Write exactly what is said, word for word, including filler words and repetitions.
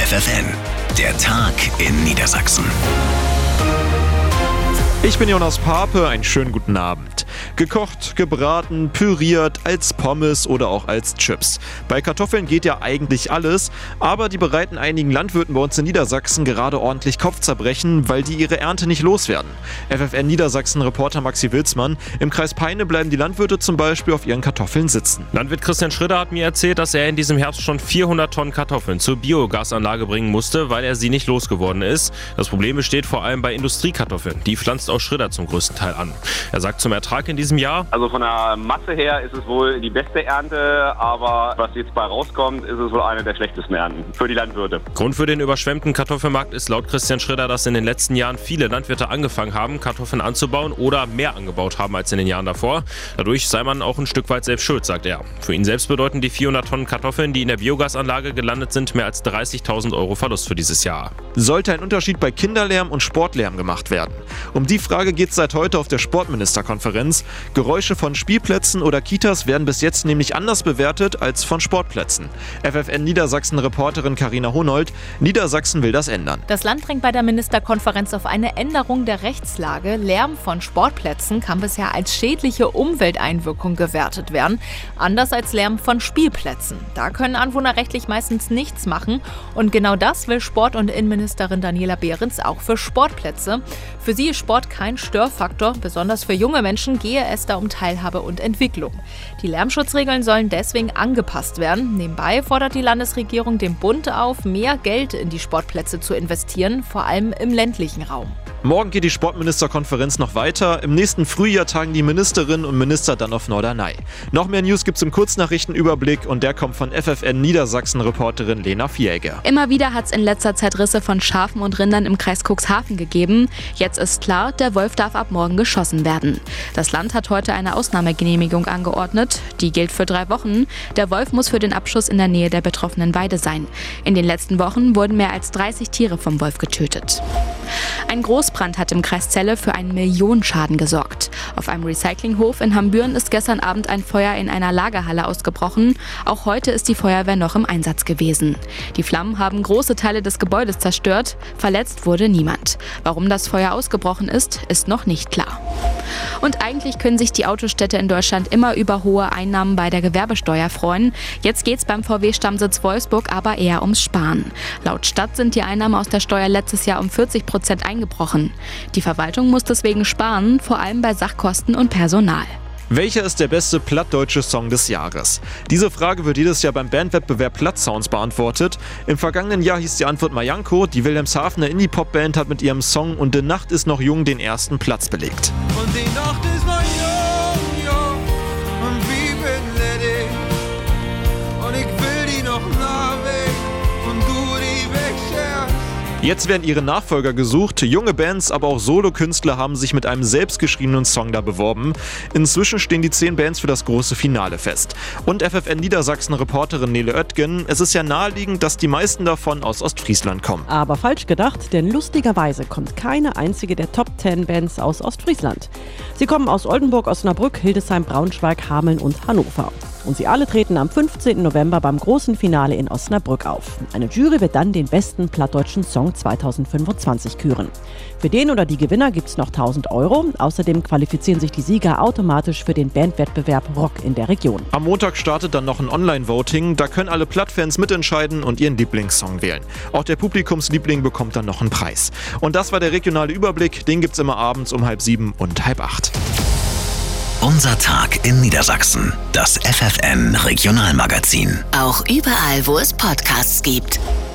F F N, der Tag in Niedersachsen. Ich bin Jonas Pape, einen schönen guten Abend. Gekocht, gebraten, püriert, als Pommes oder auch als Chips. Bei Kartoffeln geht ja eigentlich alles, aber die bereiten einigen Landwirten bei uns in Niedersachsen gerade ordentlich Kopfzerbrechen, weil die ihre Ernte nicht loswerden. F F N Niedersachsen-Reporter Maxi Wilsmann: Im Kreis Peine bleiben die Landwirte zum Beispiel auf ihren Kartoffeln sitzen. Landwirt Christian Schritter hat mir erzählt, dass er in diesem Herbst schon vierhundert Tonnen Kartoffeln zur Biogasanlage bringen musste, weil er sie nicht losgeworden ist. Das Problem besteht vor allem bei Industriekartoffeln. Die pflanzt auch Schritter zum größten Teil an. Er sagt zum Ertrag in diesem Jahr: Also von der Masse her ist es wohl die beste Ernte, aber was jetzt bei rauskommt, ist es wohl eine der schlechtesten Ernten für die Landwirte. Grund für den überschwemmten Kartoffelmarkt ist laut Christian Schritter, dass in den letzten Jahren viele Landwirte angefangen haben, Kartoffeln anzubauen oder mehr angebaut haben als in den Jahren davor. Dadurch sei man auch ein Stück weit selbst schuld, sagt er. Für ihn selbst bedeuten die vierhundert Tonnen Kartoffeln, die in der Biogasanlage gelandet sind, mehr als dreißigtausend Euro Verlust für dieses Jahr. Sollte ein Unterschied bei Kinderlärm und Sportlärm gemacht werden? Um die Frage geht es seit heute auf der Sportministerkonferenz. Geräusche von Spielplätzen oder Kitas werden bis jetzt nämlich anders bewertet als von Sportplätzen. F F N Niedersachsen-Reporterin Carina Honold: Niedersachsen will das ändern. Das Land drängt bei der Ministerkonferenz auf eine Änderung der Rechtslage. Lärm von Sportplätzen kann bisher als schädliche Umwelteinwirkung gewertet werden, anders als Lärm von Spielplätzen. Da können Anwohner rechtlich meistens nichts machen. Und genau das will Sport- und Innenministerin Daniela Behrens auch für Sportplätze. Für sie ist Sport kein Störfaktor. Besonders für junge Menschen gehe es da um Teilhabe und Entwicklung. Die Lärmschutzregeln sollen deswegen angepasst werden. Nebenbei fordert die Landesregierung den Bund auf, mehr Geld in die Sportplätze zu investieren, vor allem im ländlichen Raum. Morgen geht die Sportministerkonferenz noch weiter. Im nächsten Frühjahr tagen die Ministerinnen und Minister dann auf Norderney. Noch mehr News gibt's im Kurznachrichtenüberblick und der kommt von F F N Niedersachsen-Reporterin Lena Vieregger. Immer wieder hat es in letzter Zeit Risse von Schafen und Rindern im Kreis Cuxhaven gegeben. Jetzt ist klar, der Wolf darf ab morgen geschossen werden. Das Land hat heute eine Ausnahmegenehmigung angeordnet. Die gilt für drei Wochen. Der Wolf muss für den Abschuss in der Nähe der betroffenen Weide sein. In den letzten Wochen wurden mehr als dreißig Tiere vom Wolf getötet. Ein Großbrand hat im Kreis Celle für einen Millionenschaden gesorgt. Auf einem Recyclinghof in Hambüren ist gestern Abend ein Feuer in einer Lagerhalle ausgebrochen. Auch heute ist die Feuerwehr noch im Einsatz gewesen. Die Flammen haben große Teile des Gebäudes zerstört. Verletzt wurde niemand. Warum das Feuer ausgebrochen ist, ist noch nicht klar. Und eigentlich können sich die Autostädte in Deutschland immer über hohe Einnahmen bei der Gewerbesteuer freuen. Jetzt geht's beim V W-Stammsitz Wolfsburg aber eher ums Sparen. Laut Stadt sind die Einnahmen aus der Steuer letztes Jahr um vierzig Prozent eingebrochen. Die Verwaltung muss deswegen sparen, vor allem bei Sachkosten und Personal. Welcher ist der beste plattdeutsche Song des Jahres? Diese Frage wird jedes Jahr beim Bandwettbewerb Plattsounds beantwortet. Im vergangenen Jahr hieß die Antwort Majanko. Die Wilhelmshavener Indie-Pop-Band hat mit ihrem Song Und die Nacht ist noch jung den ersten Platz belegt. Und die Nacht ist noch jung, jung, und wie bin ledig. Und ich will die noch nah weg, und du die wegscherst. Jetzt werden ihre Nachfolger gesucht. Junge Bands, aber auch Solokünstler haben sich mit einem selbstgeschriebenen Song da beworben. Inzwischen stehen die zehn Bands für das große Finale fest. Und F F N Niedersachsen-Reporterin Nele Oettgen: Es ist ja naheliegend, dass die meisten davon aus Ostfriesland kommen. Aber falsch gedacht, denn lustigerweise kommt keine einzige der Top zehn Bands aus Ostfriesland. Sie kommen aus Oldenburg, Osnabrück, Hildesheim, Braunschweig, Hameln und Hannover. Und sie alle treten am fünfzehnten November beim großen Finale in Osnabrück auf. Eine Jury wird dann den besten plattdeutschen Song zweitausendfünfundzwanzig küren. Für den oder die Gewinner gibt es noch tausend Euro. Außerdem qualifizieren sich die Sieger automatisch für den Bandwettbewerb Rock in der Region. Am Montag startet dann noch ein Online-Voting. Da können alle Plattfans mitentscheiden und ihren Lieblingssong wählen. Auch der Publikumsliebling bekommt dann noch einen Preis. Und das war der regionale Überblick. Den gibt's immer abends um halb sieben und halb acht. Unser Tag in Niedersachsen. Das F F N Regionalmagazin. Auch überall, wo es Podcasts gibt.